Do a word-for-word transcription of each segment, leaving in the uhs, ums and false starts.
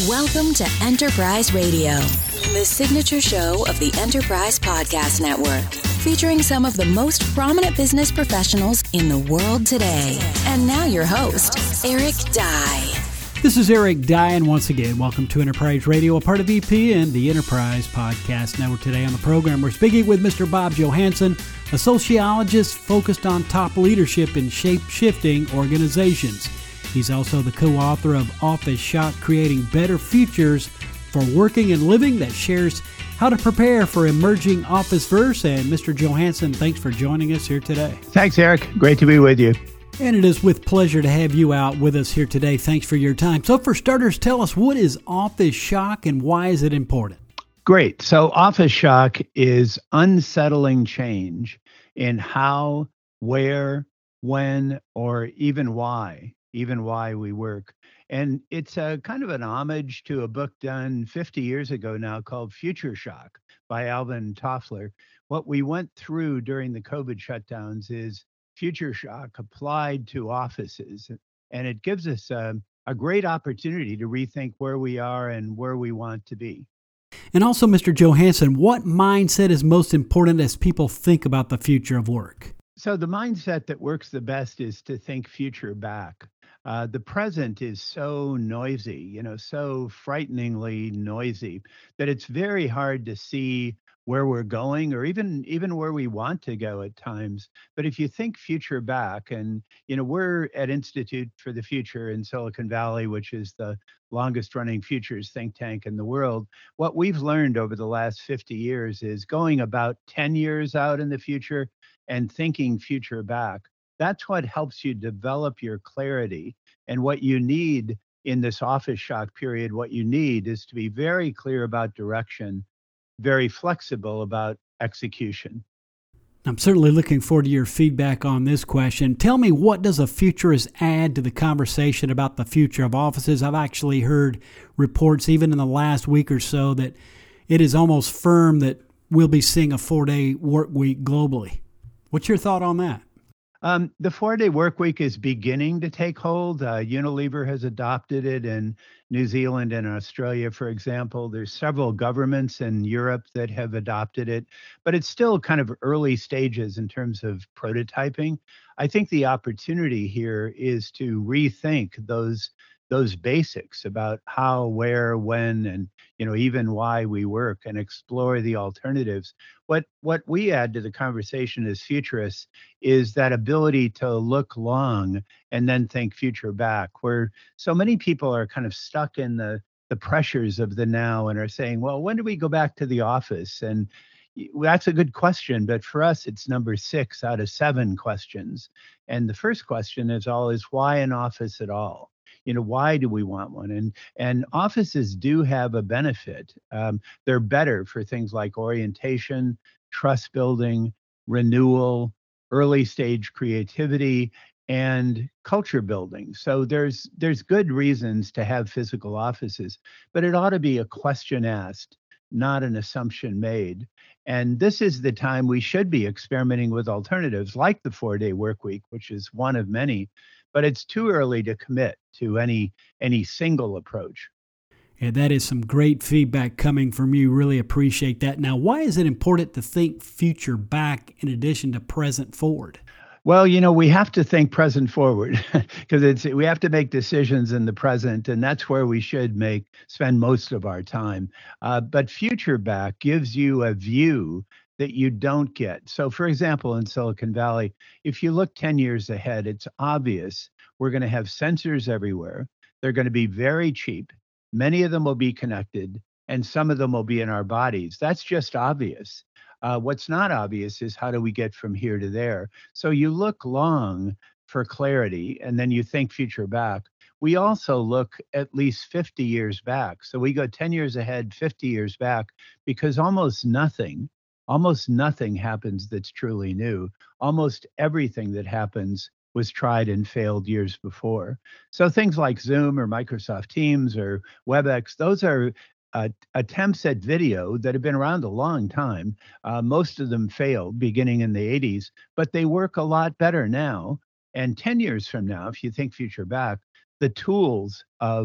Welcome to Enterprise Radio, the signature show of the Enterprise Podcast Network, featuring some of the most prominent business professionals in the world today. And now your host, Eric Dye. This is Eric Dye, and once again, welcome to Enterprise Radio, a part of E P and the Enterprise Podcast Network. Today on the program, we're speaking with Mister Bob Johansen, a sociologist focused on top leadership in shape-shifting organizations. He's also the co-author of Office Shock, Creating Better Futures for Working and Living, that shares how to prepare for emerging office-verse. And Mister Johansen, thanks for joining us here today. Thanks, Eric. Great to be with you. And it is with pleasure to have you out with us here today. Thanks for your time. So for starters, tell us, what is Office Shock and why is it important? Great. So Office Shock is unsettling change in how, where, when, or even why. even why we work. And it's a kind of an homage to a book done fifty years ago now called Future Shock by Alvin Toffler. What we went through during the COVID shutdowns is Future Shock applied to offices. And it gives us a, a great opportunity to rethink where we are and where we want to be. And also, Mister Johansen, what mindset is most important as people think about the future of work? So the mindset that works the best is to think future back. Uh, the present is so noisy, you know, so frighteningly noisy that it's very hard to see where we're going or even even where we want to go at times. But if you think future back, and, you know, we're at Institute for the Future in Silicon Valley, which is the longest running futures think tank in the world, what we've learned over the last fifty years is going about ten years out in the future and thinking future back. That's what helps you develop your clarity. And what you need in this office shock period, what you need is to be very clear about direction, very flexible about execution. I'm certainly looking forward to your feedback on this question. Tell me, what does a futurist add to the conversation about the future of offices? I've actually heard reports, even in the last week or so, that it is almost firm that we'll be seeing a four-day work week globally. What's your thought on that? Um, the four-day work week is beginning to take hold. Uh, Unilever has adopted it in New Zealand and Australia, for example. There's several governments in Europe that have adopted it, but it's still kind of early stages in terms of prototyping. I think the opportunity here is to rethink those those basics about how, where, when, and, you know, even why we work, and explore the alternatives. What what we add to the conversation as futurists is that ability to look long and then think future back, where so many people are kind of stuck in the the pressures of the now and are saying, well, when do we go back to the office? And that's a good question, but for us, it's number six out of seven questions. And the first question is always, why an office at all? You know, why do we want one? And and offices do have a benefit. Um, they're better for things like orientation, trust building, renewal, early stage creativity, and culture building. So there's there's good reasons to have physical offices, but it ought to be a question asked, not an assumption made. And this is the time we should be experimenting with alternatives like the four-day work week, which is one of many. But it's too early to commit to any any single approach. Yeah, that is some great feedback coming from you. Really appreciate that. Now, why is it important to think future back in addition to present forward? Well, you know, we have to think present forward because it's we have to make decisions in the present, and that's where we should make spend most of our time. Uh, but future back gives you a view that you don't get. So, for example, in Silicon Valley, if you look ten years ahead, it's obvious we're going to have sensors everywhere. They're going to be very cheap. Many of them will be connected, and some of them will be in our bodies. That's just obvious. Uh, what's not obvious is, how do we get from here to there? So you look long for clarity, and then you think future back. We also look at least fifty years back. So we go ten years ahead, fifty years back, because almost nothing Almost nothing happens that's truly new. Almost everything that happens was tried and failed years before. So things like Zoom or Microsoft Teams or WebEx, those are uh, attempts at video that have been around a long time. Uh, most of them failed beginning in the eighties, but they work a lot better now. And ten years from now, if you think future back, the tools of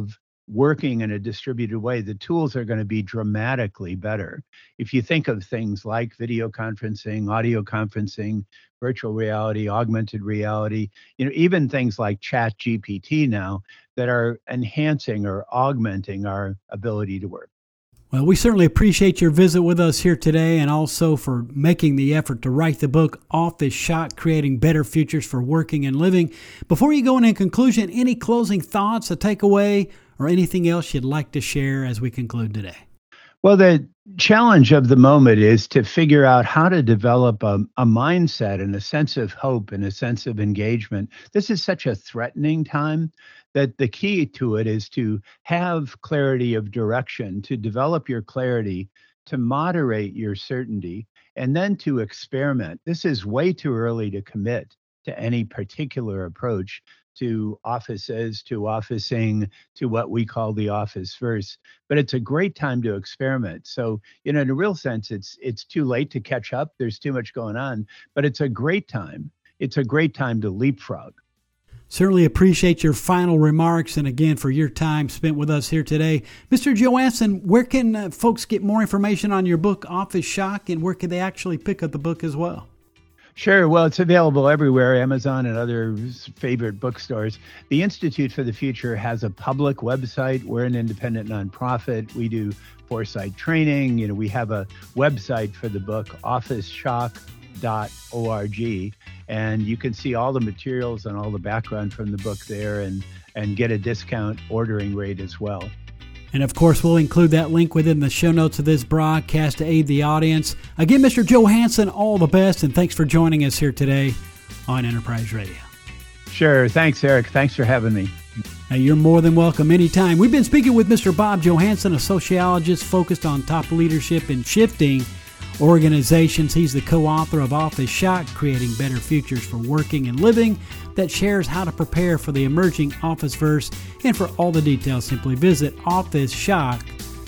working in a distributed way, the tools are going to be dramatically better. If you think of things like video conferencing, audio conferencing, virtual reality, augmented reality, you know, even things like Chat G P T now that are enhancing or augmenting our ability to work. Well, we certainly appreciate your visit with us here today, and also for making the effort to write the book Office Shock, Creating Better Futures for Working and Living. Before you go in, in conclusion, any closing thoughts, a takeaway, or anything else you'd like to share as we conclude today? Well, the challenge of the moment is to figure out how to develop a, a mindset and a sense of hope and a sense of engagement. This is such a threatening time that the key to it is to have clarity of direction, to develop your clarity, to moderate your certainty, and then to experiment. This is way too early to commit to any particular approach to offices, to officing, to what we call the office verse. But it's a great time to experiment. So, you know, in a real sense, it's it's too late to catch up. There's too much going on, but it's a great time. It's a great time to leapfrog. Certainly appreciate your final remarks, and again, for your time spent with us here today. Mister Johansson, where can uh, folks get more information on your book, Office Shock, and where can they actually pick up the book as well? Sure. Well, it's available everywhere, Amazon and other favorite bookstores. The Institute for the Future has a public website. We're an independent nonprofit. We do foresight training. You know, we have a website for the book, office shock dot org, and you can see all the materials and all the background from the book there, and, and get a discount ordering rate as well. And of course, we'll include that link within the show notes of this broadcast to aid the audience. Again, Mister Johansson, all the best, and thanks for joining us here today on Enterprise Radio. Sure. Thanks, Eric. Thanks for having me. Now, you're more than welcome anytime. We've been speaking with Mister Bob Johansson, a sociologist focused on top leadership and shifting organizations. He's the co-author of Office Shock, Creating Better Futures for Working and Living, that shares how to prepare for the emerging office-verse. And for all the details, simply visit office shock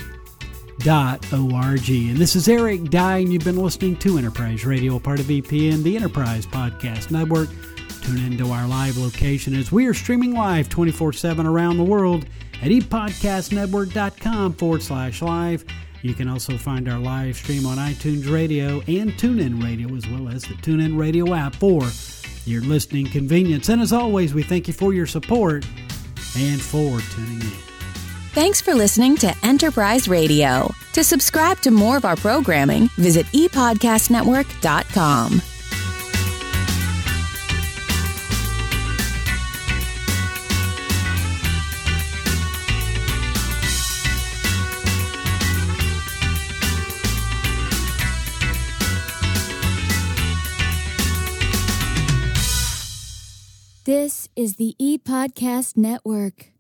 dot org. And this is Eric Dye, and you've been listening to Enterprise Radio, a part of E P N, the Enterprise Podcast Network. Tune into our live location as we are streaming live twenty-four seven around the world at epodcastnetwork.com forward slash live. You can also find our live stream on iTunes Radio and TuneIn Radio, as well as the TuneIn Radio app for your listening convenience. And as always, we thank you for your support and for tuning in. Thanks for listening to Enterprise Radio. To subscribe to more of our programming, visit e podcast network dot com. This is the ePodcast Network.